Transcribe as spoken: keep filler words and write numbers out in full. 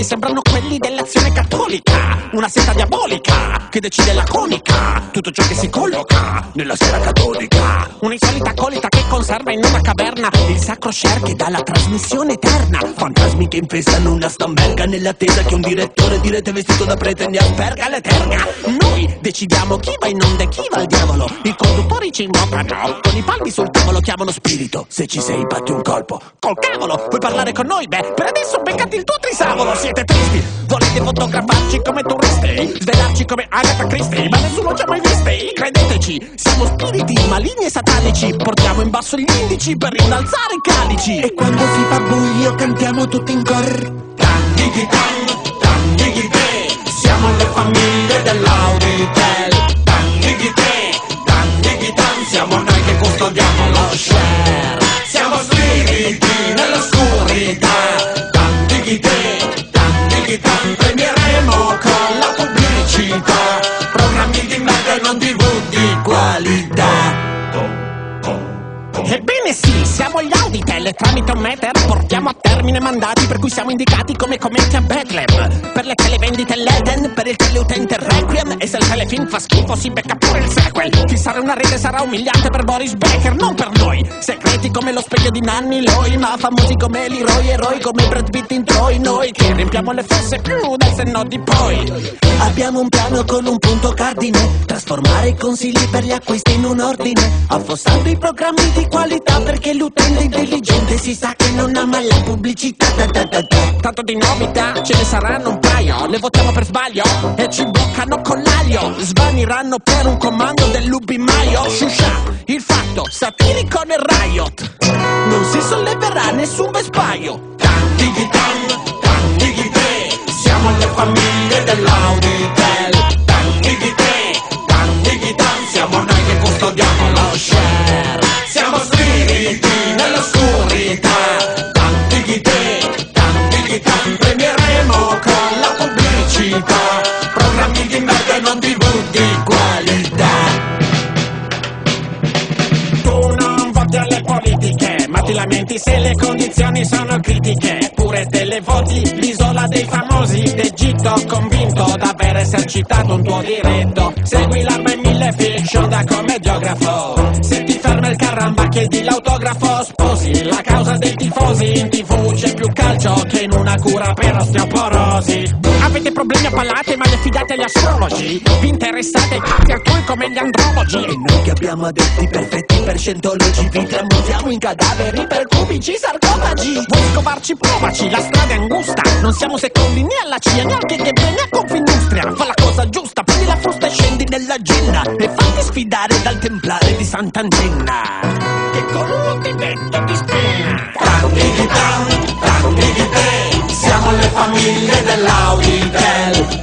nomi sembrano quelli dell'Azione Cattolica, una setta diabolica che decide la conica, tutto ciò che si colloca nella sera cattolica. Un'insolita colita che conserva in una caverna il sacro share che dà la trasmissione eterna. Fantasmi che infestano una stamberga nell'attesa che un direttore di rete vestito da prete ne asperga le terga. Noi decidiamo chi va in onda e chi va al diavolo. I conduttori ci invocano, con i palmi sul tavolo chiamano spirito. Se ci sei batti un colpo, col cavolo, vuoi parlare con noi? Beh, per adesso beccati il tuo trisavolo. Siete tristi, volete fotografarci come turisti, svelarci come Agatha Christie, ma nessuno ci ha mai visti. Credeteci, siamo spiriti maligni e satanici, portiamo in basso gli indici per innalzare i calici. E quando si fa buio cantiamo tutti in cor. Tan dighi tan, tan dighi te, siamo le famiglie dell'Auditel. Tan dighi te, tan dighi tan, siamo noi che custodiamo lo share. Siamo spiriti nell'oscurità. Tan dighi te, tan dighi tan, premieremo con la pubblicità. Programmi di merda e non tivù di qualità. Ebbene sì, siamo gli Auditel e tramite un meter portiamo a termine mandati per cui siamo indicati come commenti a Bethlehem. Per le televendite l'Eden, per il teleutente Requiem, e se il telefilm fa schifo si becca pure il sequel. Fissare una rete sarà umiliante per Boris Becker, non per noi. Segreti come lo specchio di Nanni Loi, ma famosi come Leroy, eroi come Brad Pitt in Troy. Noi che riempiamo le fosse più del senno di poi. Abbiamo un piano con un punto cardine: trasformare i consigli per gli acquisti in un ordine, affossando i programmi di qualità, perché l'utente intelligente si sa che non ama la pubblicità. Da da da da. Tanto di novità ce ne saranno un paio, le votiamo per sbaglio e ci bloccano con l'aglio. Svaniranno per un comando dell'ubimaio. Shusha, il fatto satirico nel riot, non si solleverà nessun vespaio. Tan dighi tan, tan dighi te, siamo le famiglie dell'Auditel. Tan dighi te, tan dighi tan, siamo noi che custodiamo lo share. Siamo spiriti nell'oscurità. Tan dighi te, tan dighi tan, premieremo con la pubblicità. Programmi di merda e non tivù di qualità. Tu non voti alle politiche, ma ti lamenti se le condizioni sono critiche. Pure televoti l'isola dei famosi d'Egitto, convinto d'aver esercitato un tuo diritto. Segui l'arma in mille fiction da commediografo. Se ti ferma il caramba chiedi l'autografo. Sposi la causa dei tifosi, in tivù c'è più calcio che in una cura per osteoporosi. Avete problemi a palate ma li affidate agli astrologi. Vi interessate ai cazzi altrui come gli andrologi. E noi che abbiamo adepti perfetti per scientologi, vi tramutiamo in cadaveri per cubici sarcofagi. Vuoi scovarci? Provaci, la strada è angusta. Non siamo secondi né alla C I A né al K G B né a Confindustria. Fa la cosa giusta, prendi la frusta e scendi nella genna e fatti sfidare dal templare di Sant'Antenna, che con un motivetto ti spenna. Tan dighi tan, tan dighi te, siamo le famiglie dell'Auditel.